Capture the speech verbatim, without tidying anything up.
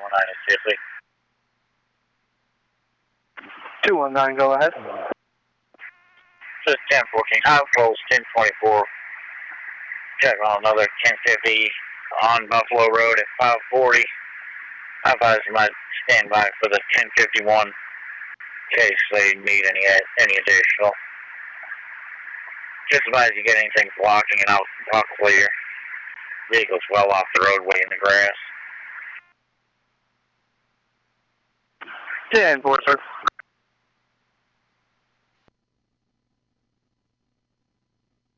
nine is Tiffany. two one nine, go ahead. This is ten fourteen. Outflows ten twenty-four. Check on another ten fifty on Buffalo Road at five forty. I advise you might stand by for the ten fifty-one in case they need any any additional. Just advise you get anything blocking and I'll, I'll clear. Vehicle's well off the roadway in the grass. ten four, sir.